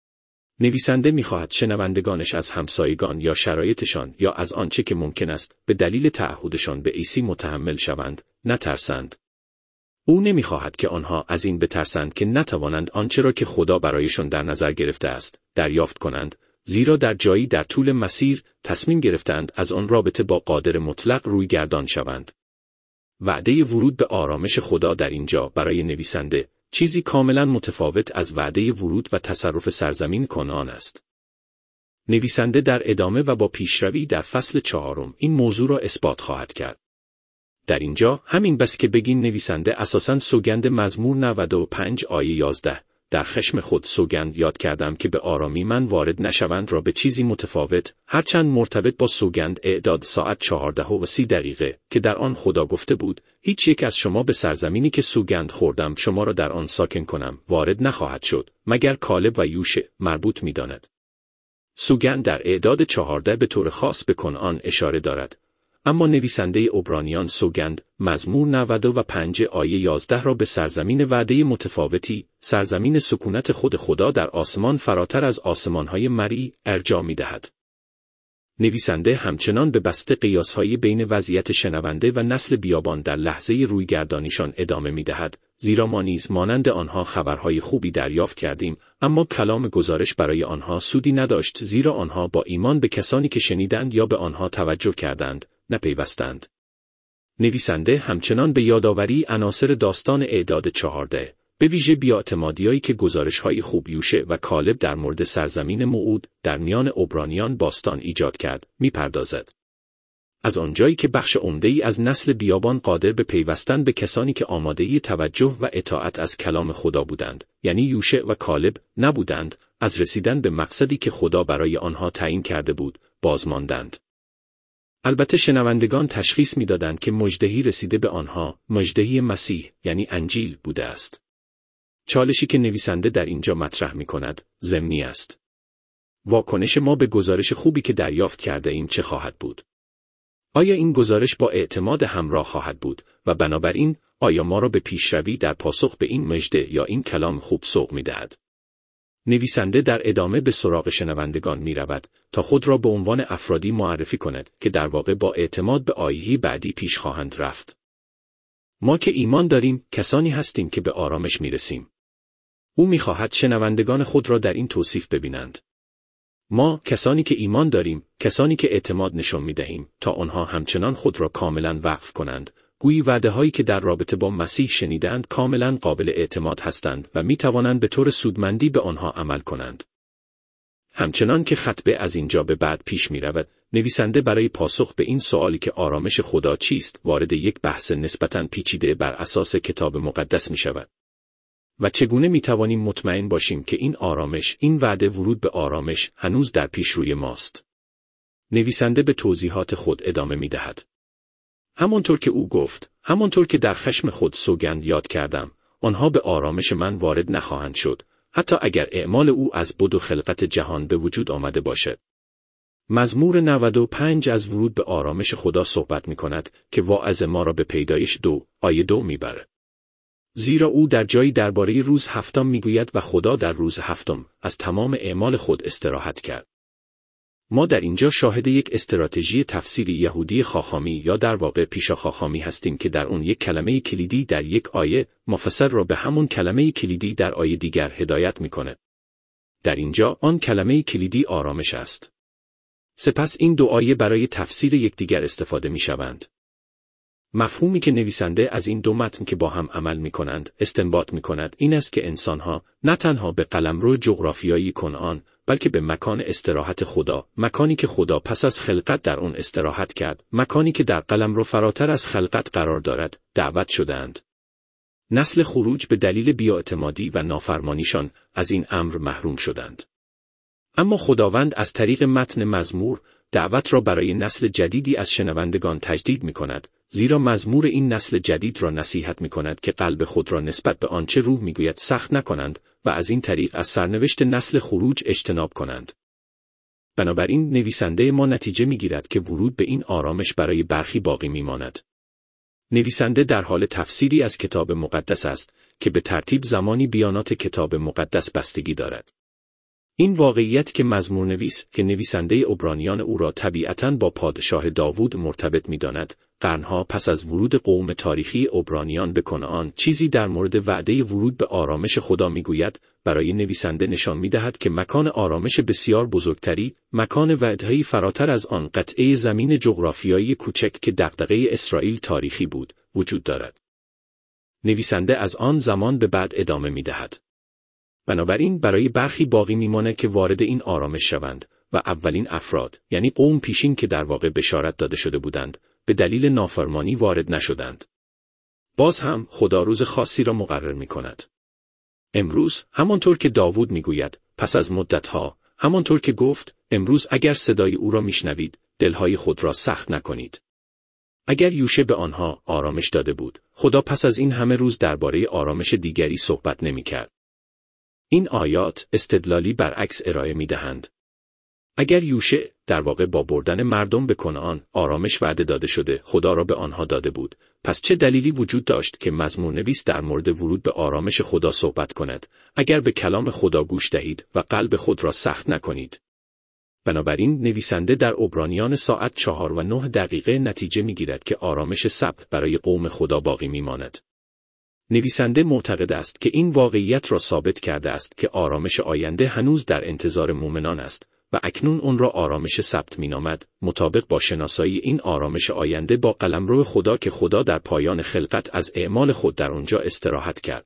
نویسنده می‌خواهد شنوندگانش از همسایگان یا شرایطشان یا از آنچه که ممکن است به دلیل تعهدشان به عیسی متحمل شوند، نترسند. او نمی‌خواهد که آنها از این بترسند که نتوانند آنچه را که خدا برایشان در نظر گرفته است، دریافت کنند، زیرا در جایی در طول مسیر تصمیم گرفتند از آن رابطه با قادر مطلق روی گردان شوند. وعده ورود به آرامش خدا در اینجا برای نویسنده چیزی کاملا متفاوت از وعده ورود و تصرف سرزمین کنعان است. نویسنده در ادامه و با پیشروی در فصل چهارم این موضوع را اثبات خواهد کرد. در اینجا همین بس که بگین نویسنده اساساً سوگند مزمور نود و پنج آیه یازده، در خشم خود سوگند یاد کردم که به آرامی من وارد نشوند را به چیزی متفاوت، هرچند مرتبط با سوگند اعداد ساعت چهارده و سی دقیقه که در آن خدا گفته بود، هیچ یک از شما به سرزمینی که سوگند خوردم شما را در آن ساکن کنم وارد نخواهد شد، مگر کالب و یوشع مربوط می‌داند. سوگند در اعداد چهارده به طور خاص به کنعان اشاره دارد، اما نویسنده عبرانیان سوگند مزمور نود و پنج آیه یازده را به سرزمین وعده متفاوتی، سرزمین سکونت خود خدا در آسمان فراتر از آسمانهای مرئی ارجاع می‌دهد. نویسنده همچنان به بسط قیاس‌های بین وضعیت شنونده و نسل بیابان در لحظه رویگردانیشان ادامه می‌دهد، زیرا ما نیز مانند آنها خبرهای خوبی دریافت کردیم، اما کلام گزارش برای آنها سودی نداشت، زیرا آنها با ایمان به کسانی که شنیدند یا به آنها توجه کردند، نپیوستند. نویسنده همچنان به یادآوری عناصر داستان اعداد چهارده، به ویژه بی‌اعتمادی‌هایی که گزارش‌های خوب یوشع و کالب در مورد سرزمین موعود در میان عبرانیان باستان ایجاد کرد، می‌پردازد. از آنجایی که بخش عمده‌ای از نسل بیابان قادر به پیوستن به کسانی که آماده‌ای توجه و اطاعت از کلام خدا بودند، یعنی یوشع و کالب، نبودند، از رسیدن به مقصدی که خدا برای آنها تعیین کرده بود، بازماندند. البته شنوندگان تشخیص می‌دادند که مژدهی رسیده به آنها، مژدهی مسیح، یعنی انجیل بوده است. چالشی که نویسنده در اینجا مطرح می‌کند، ضمنی است. واکنش ما به گزارش خوبی که دریافت کرده ایم چه خواهد بود؟ آیا این گزارش با اعتماد همراه خواهد بود و بنابراین آیا ما را به پیشروی در پاسخ به این مژده یا این کلام خوب سوق می‌دهد؟ نویسنده در ادامه به سراغ شنوندگان می‌رود تا خود را به عنوان افرادی معرفی کند که در واقع با اعتماد به آیه بعدی پیش خواهند رفت. ما که ایمان داریم کسانی هستیم که به آرامش می‌رسیم. او می‌خواهد شنوندگان خود را در این توصیف ببینند. ما کسانی که ایمان داریم، کسانی که اعتماد نشان می‌دهیم تا آنها همچنان خود را کاملاً وقف کنند، گویی وعده‌هایی که در رابطه با مسیح شنیدند کاملاً قابل اعتماد هستند و می‌توانند به طور سودمندی به آنها عمل کنند. همچنان که خطبه از اینجا به بعد پیش می‌رود، نویسنده برای پاسخ به این سوالی که آرامش خدا چیست، وارد یک بحث نسبتاً پیچیده بر اساس کتاب مقدس می‌شود. و چگونه می‌توانیم مطمئن باشیم که این آرامش، این وعده ورود به آرامش، هنوز در پیش روی ماست؟ نویسنده به توضیحات خود ادامه می‌دهد. همانطور که او گفت، همانطور که در خشم خود سوگند یاد کردم، آنها به آرامش من وارد نخواهند شد، حتی اگر اعمال او از بدو خلقت جهان به وجود آمده باشد. مزمور نود و پنج از ورود به آرامش خدا صحبت می‌کند که واعظ ما را به پیدایش دو، آیه دو می‌برد. زیرا او در جایی درباره روز هفتم میگوید و خدا در روز هفتم از تمام اعمال خود استراحت کرد. ما در اینجا شاهد یک استراتژی تفسیری یهودی خاخامی یا در واقع پیشا خاخامی هستیم که در اون یک کلمه کلیدی در یک آیه مفسر را به همون کلمه کلیدی در آیه دیگر هدایت میکنه. در اینجا آن کلمه کلیدی آرامش است. سپس این دو آیه برای تفسیر یکدیگر استفاده میشوند. مفهومی که نویسنده از این دو متن که با هم عمل می‌کنند استنباط می‌کند این است که انسان‌ها نه تنها به قلمرو جغرافیایی کنعان بلکه به مکان استراحت خدا، مکانی که خدا پس از خلقت در آن استراحت کرد، مکانی که در قلمرو فراتر از خلقت قرار دارد، دعوت شده‌اند. نسل خروج به دلیل بی‌اعتمادی و نافرمانیشان از این امر محروم شدند. اما خداوند از طریق متن مزمور دعوت را برای نسل جدیدی از شنوندگان تجدید می‌کند، زیرا مزمور این نسل جدید را نصیحت می‌کند که قلب خود را نسبت به آنچه روح می‌گوید سخت نکنند و از این طریق از سرنوشت نسل خروج اجتناب کنند. بنابراین نویسنده ما نتیجه می‌گیرد که ورود به این آرامش برای برخی باقی می‌ماند. نویسنده در حال تفسیری از کتاب مقدس است که به ترتیب زمانی بیانات کتاب مقدس بستگی دارد. این واقعیت که مزمورنویس که نویسنده عبرانیان او را طبیعتاً با پادشاه داوود مرتبط می‌داند، قرنها پس از ورود قوم تاریخی عبرانیان به کنعان چیزی در مورد وعده ورود به آرامش خدا می‌گوید، برای نویسنده نشان می‌دهد که مکان آرامش بسیار بزرگتری، مکان وعده‌ای فراتر از آن قطعه زمین جغرافیایی کوچک که دغدغه اسرائیل تاریخی بود، وجود دارد. نویسنده از آن زمان به بعد ادامه می‌دهد. بنابراین برای برخی باقی میماند که وارد این آرامش شوند و اولین افراد، یعنی قوم پیشین که در واقع بشارت داده شده بودند، به دلیل نافرمانی وارد نشدند. باز هم خدا روز خاصی را مقرر میکند. امروز، همانطور که داوود میگوید، پس از مدتها، همانطور که گفت، امروز اگر صدای او را میشنوید، دلهای خود را سخت نکنید. اگر یوشع به آنها آرامش داده بود، خدا پس از این همه روز درباره آرامش دیگری صحبت نمیکرد. این آیات استدلالی برعکس ارائه می‌دهند. اگر یوشع در واقع با بردن مردم به کنعان آرامش وعده داده شده خدا را به آنها داده بود، پس چه دلیلی وجود داشت که مزمورنویس در مورد ورود به آرامش خدا صحبت کند؟ اگر به کلام خدا گوش دهید و قلب خود را سخت نکنید. بنابراین نویسنده در عبرانیان ساعت چهار و نه دقیقه نتیجه می‌گیرد که آرامش صبر برای قوم خدا باقی می‌ماند. نویسنده معتقد است که این واقعیت را ثابت کرده است که آرامش آینده هنوز در انتظار مؤمنان است و اکنون اون را آرامش سبت مینامد، مطابق با شناسایی این آرامش آینده با قلمرو خدا که خدا در پایان خلقت از اعمال خود در آنجا استراحت کرد.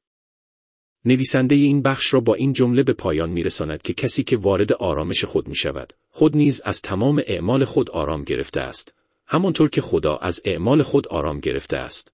نویسنده این بخش را با این جمله به پایان میرساند که کسی که وارد آرامش خود می شود، خود نیز از تمام اعمال خود آرام گرفته است، همانطور که خدا از اعمال خود آرام گرفته است.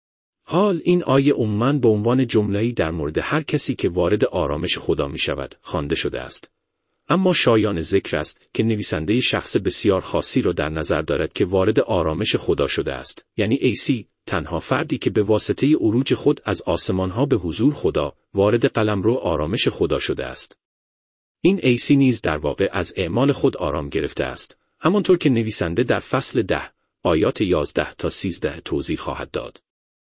حال این آیه عموماً به عنوان جمله‌ای در مورد هر کسی که وارد آرامش خدا می شود، خوانده شده است. اما شایان ذکر است که نویسنده شخص بسیار خاصی را در نظر دارد که وارد آرامش خدا شده است، یعنی عیسی، تنها فردی که به واسطه عروج خود از آسمانها به حضور خدا، وارد قلمرو آرامش خدا شده است. این عیسی نیز در واقع از اعمال خود آرام گرفته است، همانطور که نویسنده در فصل ده، آیات یازده تا سیزده توضیح خواهد داد.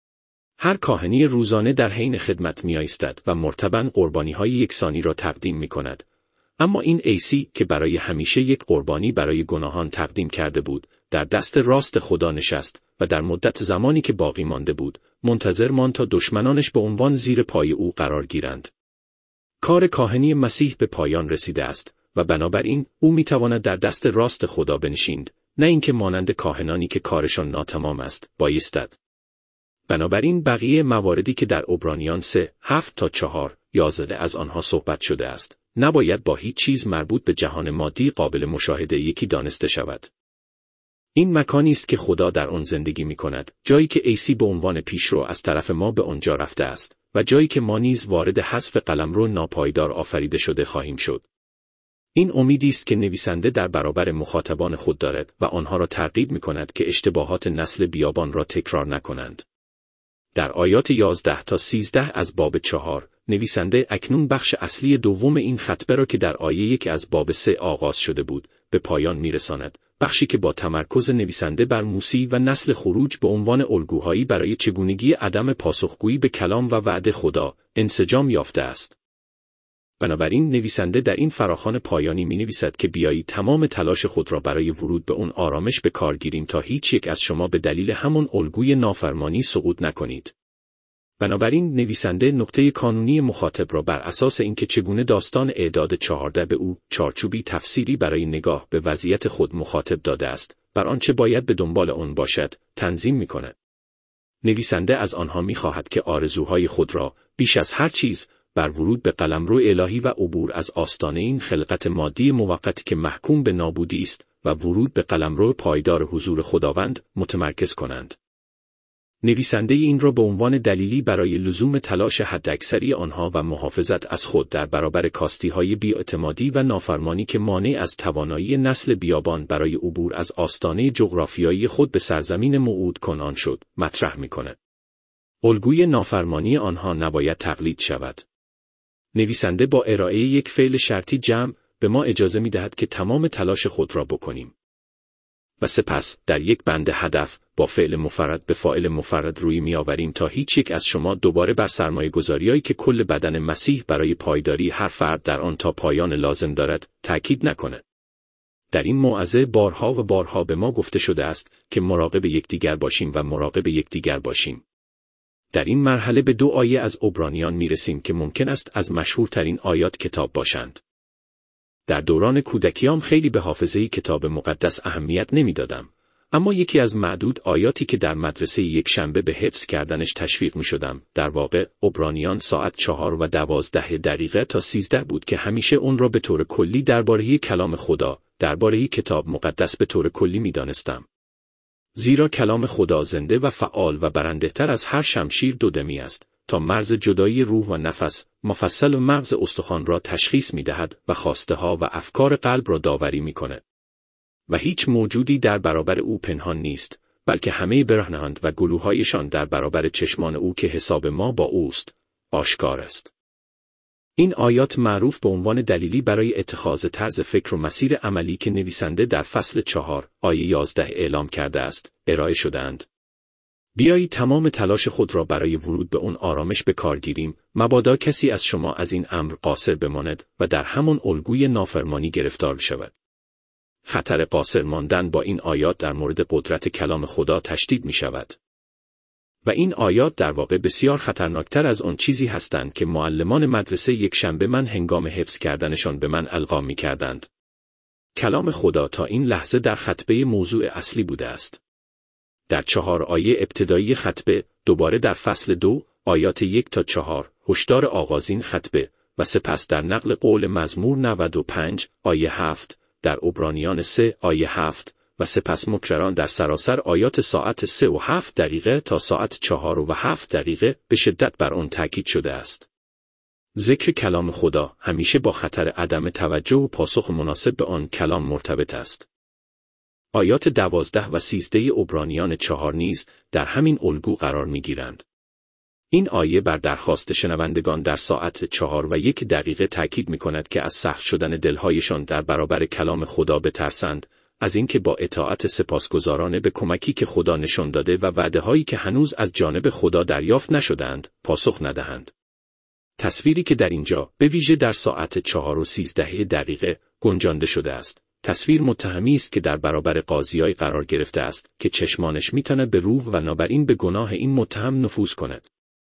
هر کاهنی روزانه در حین خدمت می ایستد و مرتباً قربانی‌های یکسانی را تقدیم می کند. اما این عیسی که برای همیشه یک قربانی برای گناهان تقدیم کرده بود، در دست راست خدا نشست و در مدت زمانی که باقی مانده بود، منتظر ماند تا دشمنانش به عنوان زیر پای او قرار گیرند. کار کاهنی مسیح به پایان رسیده است و بنابراین او میتواند در دست راست خدا بنشیند، نه اینکه مانند کاهنانی که کارشان ناتمام است، بایستد. بنابراین بقیه مواردی که در عبرانیان سه، هفت تا چهار، یازده از آنها صحبت شده است، نباید با هیچ چیز مربوط به جهان مادی قابل مشاهده یکی دانسته شود. این مکانی است که خدا در آن زندگی می کند، جایی که عیسی به عنوان پیشرو از طرف ما به آنجا رفته است و جایی که ما نیز وارد حذف قلمرو ناپایدار آفریده شده خواهیم شد. این امیدی است که نویسنده در برابر مخاطبان خود دارد و آنها را ترغیب می کند که اشتباهات نسل بیابان را تکرار نکنند. در آیات یازده تا سیزده از باب چهار، نویسنده اکنون بخش اصلی دوم این خطبه را که در آیه یک از باب سه آغاز شده بود، به پایان میرساند، بخشی که با تمرکز نویسنده بر موسی و نسل خروج به عنوان الگوهایی برای چگونگی عدم پاسخگویی به کلام و وعده خدا، انسجام یافته است. بنابراین نویسنده در این فراخوان پایانی می نویسد که بیایید تمام تلاش خود را برای ورود به اون آرامش به کار گیریم تا هیچ یک از شما به دلیل همون الگوی نافرمانی سقوط نکنید. بنابراین نویسنده نقطه کانونی مخاطب را بر اساس اینکه چگونه داستان اعداد چهارده به او چارچوبی تفسیری برای نگاه به وضعیت خود مخاطب داده است، بر آنچه باید به دنبال آن باشد، تنظیم می کند. نویسنده از آنها می خواهد که آرزوهای خود را، بیش از هر چیز، بر ورود به قلمرو الهی و عبور از آستانه این خلقت مادی موقتی که محکوم به نابودی است و ورود به قلمرو پایدار حضور خداوند متمرکز کنند. نویسنده این را به عنوان دلیلی برای لزوم تلاش حداکثری آنها و محافظت از خود در برابر کاستی‌های بی‌اعتمادی و نافرمانی که مانع از توانایی نسل بیابان برای عبور از آستانه جغرافیایی خود به سرزمین موعود کنعان شد، مطرح می‌کند. الگوی نافرمانی آنها نباید تقلید شود. نویسنده با ارائه یک فعل شرطی جمع به ما اجازه می‌دهد که تمام تلاش خود را بکنیم. و سپس در یک بند هدف با فعل مفرد به فاعل مفرد روی می‌آوریم تا هیچ یک از شما دوباره بر سرمایه‌گذاری‌هایی که کل بدن مسیح برای پایداری هر فرد در آن تا پایان لازم دارد، تأکید نکند. در این موعظه بارها و بارها به ما گفته شده است که مراقب یکدیگر باشیم و مراقب یکدیگر باشیم. در این مرحله به دو آیه از عبرانیان می‌رسیم که ممکن است از مشهورترین آیات کتاب باشند. در دوران کودکیام خیلی به حافظه کتاب مقدس اهمیت نمیدادم، اما یکی از معدود آیاتی که در مدرسه یک شنبه به حفظ کردنش تشویق می شدم، در واقع عبرانیان ساعت چهار و دوازده دقیقه تا سیزده بود که همیشه اون را به طور کلی درباره کلام خدا، درباره کتاب مقدس به طور کلی می دانستم. زیرا کلام خدا زنده و فعال و برنده‌تر از هر شمشیر دودمی است، تا مرز جدایی روح و نفس، مفصل و مغز استخوان را تشخیص می دهد و خواسته ها و افکار قلب را داوری می کند. و هیچ موجودی در برابر او پنهان نیست، بلکه همه برهنه‌اند و گلوهایشان در برابر چشمان او که حساب ما با اوست، آشکار است. این آیات معروف به عنوان دلیلی برای اتخاذ طرز فکر و مسیر عملی که نویسنده در فصل چهار آیه یازده اعلام کرده است، ارائه شدند. بیایید تمام تلاش خود را برای ورود به اون آرامش به کار گیریم، مبادا کسی از شما از این امر قاصر بماند و در همان الگوی نافرمانی گرفتار شود. خطر قاصر ماندن با این آیات در مورد قدرت کلام خدا تشدید می شود. و این آیات در واقع بسیار خطرناکتر از آن چیزی هستند که معلمان مدرسه یک شنبه من هنگام حفظ کردنشان به من القا می کردند. کلام خدا تا این لحظه در خطبه موضوع اصلی بوده است. در چهار آیه ابتدایی خطبه، دوباره در فصل دو، آیات یک تا چهار، هشدار آغازین خطبه و سپس در نقل قول مزمور نود و پنج، آیه هفت، در عبرانیان سه، آیه هفت و سپس مکرران در سراسر آیات ساعت سه و هفت دقیقه تا ساعت چهار و هفت دقیقه به شدت بر آن تاکید شده است. ذکر کلام خدا همیشه با خطر عدم توجه و پاسخ مناسب به آن کلام مرتبط است. آیات دوازده و سیزده عبرانیان چهار نیز در همین الگو قرار می‌گیرند. این آیه بر درخواست شنوندگان در ساعت چهار و یک دقیقه تاکید می‌کند که از سخت شدن دل‌هایشان در برابر کلام خدا بترسند، از اینکه با اطاعت سپاسگزارانه به کمکی که خدا نشان داده و وعده‌هایی که هنوز از جانب خدا دریافت نشدند، پاسخ ندهند. تصویری که در اینجا به ویژه در ساعت چهار و سیزده دقیقه گنجانده شده است، تصویر متهمی است که در برابر قاضیای قرار گرفته است که چشمانش میتواند به روح و بنابراین به گناه این متهم نفوذ کند.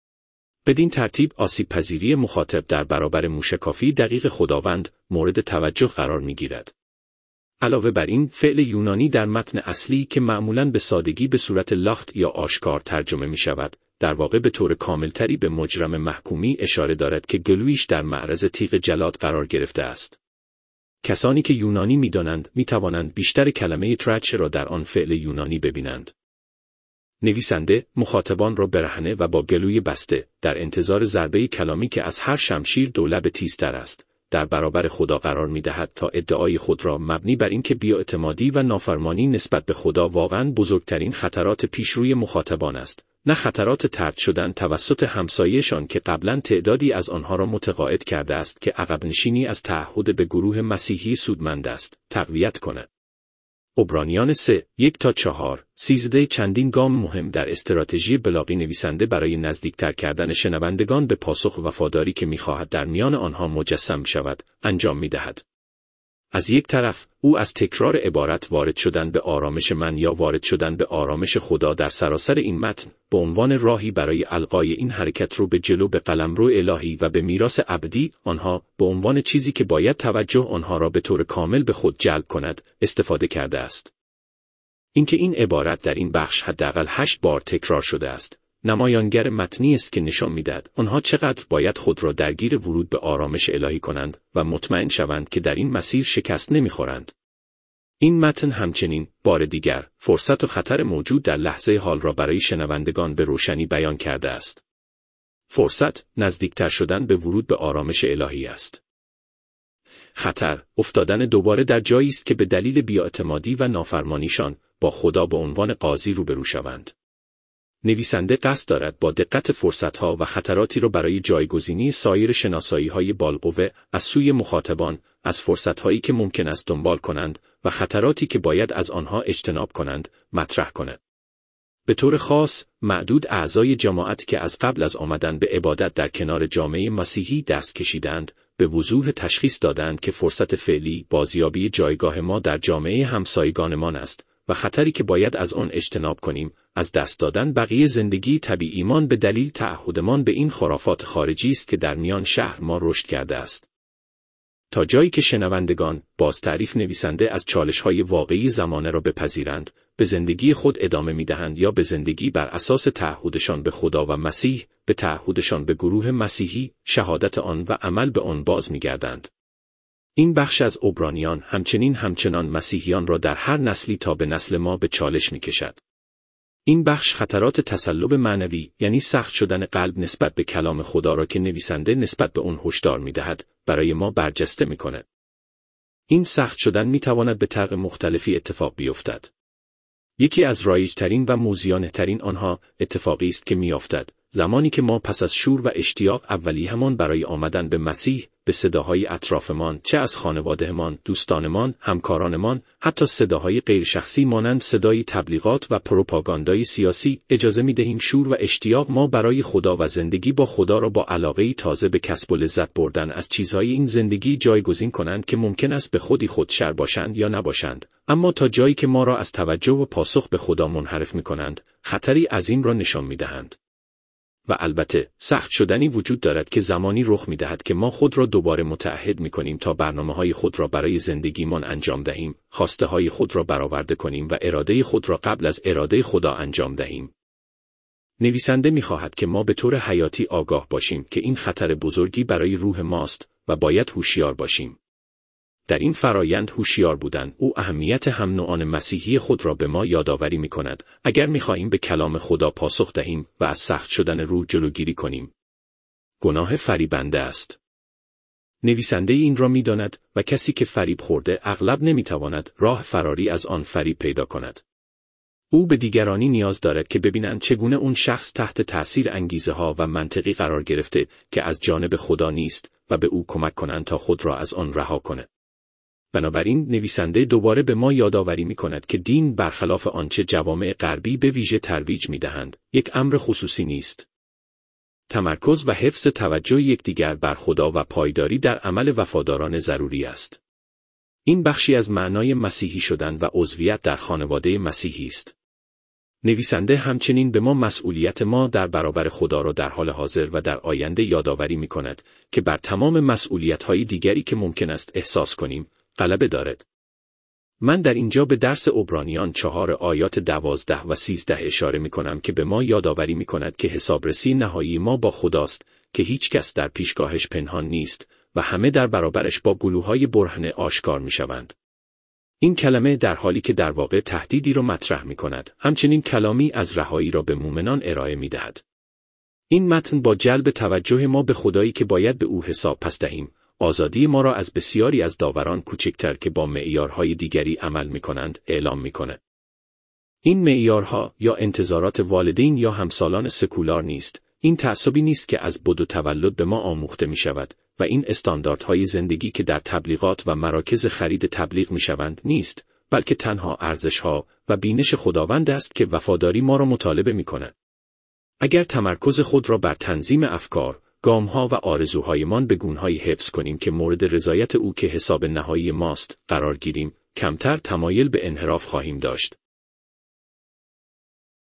بدین ترتیب آسیب پذیری مخاطب در برابر موشکافی دقیق خداوند مورد توجه قرار میگیرد. علاوه بر این، فعل یونانی در متن اصلی که معمولاً به سادگی به صورت لاخت یا آشکار ترجمه می شود، در واقع به طور کاملتری به مجرم محکومی اشاره دارد که گلویش در معرض تیغ جلاد قرار گرفته است. کسانی که یونانی می دانند می توانند بیشتر کلمه ترچ را در آن فعل یونانی ببینند. نویسنده مخاطبان را برهنه و با گلوی بسته در انتظار ضربه کلامی که از هر شمشیر دولب تیزتر است، در برابر خدا قرار می دهد تا ادعای خود را مبنی بر اینکه بی‌اعتمادی و نافرمانی نسبت به خدا واقعاً بزرگترین خطرات پیشروی مخاطبان است، نه خطرات طرد شدن توسط همسایه‌شان که قبلاً تعدادی از آنها را متقاعد کرده است که عقب نشینی از تعهد به گروه مسیحی سودمند است، تقویت کند. عبرانیان سه، یک تا چهار، سیزده چندین گام مهم در استراتژی بلاغی نویسنده برای نزدیکتر کردن شنوندگان به پاسخ وفاداری که می‌خواهد در میان آنها مجسم شود، انجام می‌دهد. از یک طرف، او از تکرار عبارت وارد شدن به آرامش من یا وارد شدن به آرامش خدا در سراسر این متن، به عنوان راهی برای القای این حرکت رو به جلو به قلمرو الهی و به میراث ابدی آنها، به عنوان چیزی که باید توجه آنها را به طور کامل به خود جلب کند، استفاده کرده است. اینکه این عبارت در این بخش حداقل هشت بار تکرار شده است، نمایانگر متنی است که نشان می‌دهد آنها چقدر باید خود را درگیر ورود به آرامش الهی کنند و مطمئن شوند که در این مسیر شکست نمی‌خورند. این متن همچنین بار دیگر فرصت و خطر موجود در لحظه حال را برای شنوندگان به روشنی بیان کرده است. فرصت نزدیکتر شدن به ورود به آرامش الهی است. خطر افتادن دوباره در جایی است که به دلیل بی‌اعتمادی و نافرمانیشان با خدا به عنوان قاضی روبرو شوند. نویسنده قصد دارد با دقت فرصت‌ها و خطراتی را برای جایگزینی سایر شناسایی‌های بالقوه از سوی مخاطبان، از فرصت‌هایی که ممکن است دنبال کنند و خطراتی که باید از آنها اجتناب کنند، مطرح کند. به طور خاص، معدود اعضای جماعت که از قبل از آمدن به عبادت در کنار جامعه مسیحی دست کشیدند، به وضوح تشخیص دادند که فرصت فعلی بازیابی جایگاه ما در جامعه همسایگانمان است و خطری که باید از آن اجتناب کنیم، از دست دادن بقیه زندگی طبیعیمان به دلیل تعهدمان به این خرافات خارجی است که در میان شهر ما رشد کرده است. تا جایی که شنوندگان باز تعریف نویسنده از چالش‌های واقعی زمانه را بپذیرند، به زندگی خود ادامه می‌دهند یا به زندگی بر اساس تعهدشان به خدا و مسیح، به تعهدشان به گروه مسیحی، شهادت آن و عمل به آن باز می‌گردند. این بخش از عبرانیان همچنین همچنان مسیحیان را در هر نسلی تا به نسل ما به چالش می‌کشد. این بخش خطرات تسلب معنوی، یعنی سخت شدن قلب نسبت به کلام خدا را که نویسنده نسبت به آن هشدار می‌دهد، برای ما برجسته می‌کند. این سخت شدن می‌تواند به طرق مختلفی اتفاق بیفتد. یکی از رایج‌ترین و موذیانه‌ترین آنها اتفاقی است که می‌افتد زمانی که ما پس از شور و اشتیاق اولیه‌مان برای آمدن به مسیح به صداهای اطرافمان، چه از خانوادهمان، دوستانمان، همکارانمان، حتی صداهای غیرشخصی مانند صدای تبلیغات و پروپاگاندای سیاسی اجازه می‌دهیم شور و اشتیاق ما برای خدا و زندگی با خدا را با علاقه‌ای تازه به کسب و لذت بردن از چیزهای این زندگی جایگزین کنند که ممکن است به خودی خودشر باشند یا نباشند، اما تا جایی که ما را از توجه و پاسخ به خدا منحرف می‌کنند، خطری عظیم را نشان می‌دهند. و البته سخت شدنی وجود دارد که زمانی رخ می‌دهد که ما خود را دوباره متعهد می‌کنیم تا برنامه‌های خود را برای زندگیمان انجام دهیم، خواسته‌های خود را برآورده کنیم و اراده خود را قبل از اراده خدا انجام دهیم. نویسنده می‌خواهد که ما به طور حیاتی آگاه باشیم که این خطر بزرگی برای روح ماست و باید هوشیار باشیم. در این فرایند هوشیار بودن او اهمیت هم نوعان مسیحی خود را به ما یادآوری می‌کند اگر می‌خواهیم به کلام خدا پاسخ دهیم و از سخت شدن روح جلوگیری کنیم. گناه فریبنده است. نویسنده این را می‌داند و کسی که فریب خورده اغلب نمی‌تواند راه فراری از آن فریب پیدا کند. او به دیگرانی نیاز دارد که ببینند چگونه اون شخص تحت تأثیر انگیزه‌ها و منطقی قرار گرفته که از جانب خدا نیست و به او کمک کنند تا خود را از آن رها کند. بنابراین نویسنده دوباره به ما یادآوری می‌کند که دین برخلاف آنچه جوامع غربی به ویژه ترویج می‌دهند، یک امر خصوصی نیست. تمرکز و حفظ توجه یکدیگر بر خدا و پایداری در عمل وفادارانه ضروری است. این بخشی از معنای مسیحی شدن و عضویت در خانواده مسیحی است. نویسنده همچنین به ما مسئولیت ما در برابر خدا را در حال حاضر و در آینده یادآوری می‌کند که بر تمام مسئولیت‌های دیگری که ممکن است احساس کنیم، غلبه دارد. من در اینجا به درس عبرانیان چهار آیات دوازده و سیزده اشاره می کنم که به ما یادآوری می کند که حسابرسی نهایی ما با خداست که هیچ کس در پیشگاهش پنهان نیست و همه در برابرش با گلوهای برهنه آشکار می شوند. این کلمه در حالی که در واقع تهدیدی را مطرح می کند، همچنین کلامی از رهایی را به مؤمنان ارائه می دهد. این متن با جلب توجه ما به خدایی که باید به او حساب پس دهیم، آزادی ما را از بسیاری از داوران کوچکتر که با معیارهای دیگری عمل می‌کنند اعلام می‌کند. این معیارها یا انتظارات والدین یا همسالان سکولار نیست، این تعصبی نیست که از بد و تولد به ما آموخته می‌شود و این استانداردهای زندگی که در تبلیغات و مراکز خرید تبلیغ می‌شوند نیست، بلکه تنها ارزش‌ها و بینش خداوند است که وفاداری ما را مطالبه می‌کند. اگر تمرکز خود را بر تنظیم افکار، گام‌ها و آرزوهایمان به گونه‌هایی حفظ کنیم که مورد رضایت او که حساب نهایی ماست قرار گیریم، کمتر تمایل به انحراف خواهیم داشت.